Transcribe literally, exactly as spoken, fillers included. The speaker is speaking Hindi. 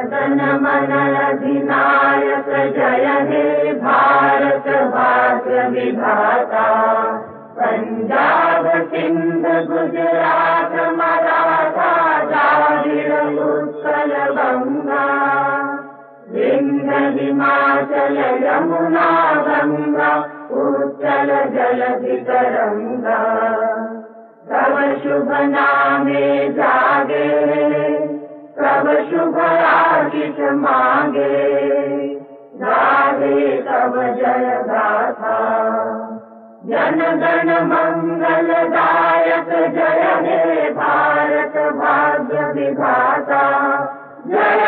तन मन अधिनायक जय हे भारत भाग्य विधाता। पंजाब सिंध गुजरात मराठा द्राविड़ उत्कल गंगा, विंध्य हिमाचल यमुना गंगा उत्कल जलधि तरंगा। तब शुभ नामे जागे, तब शुभ आशीष मांगे, गावे तब जय गाथा। जन गण मंगल दायक जय हे भारत भाग्य विधाता। जय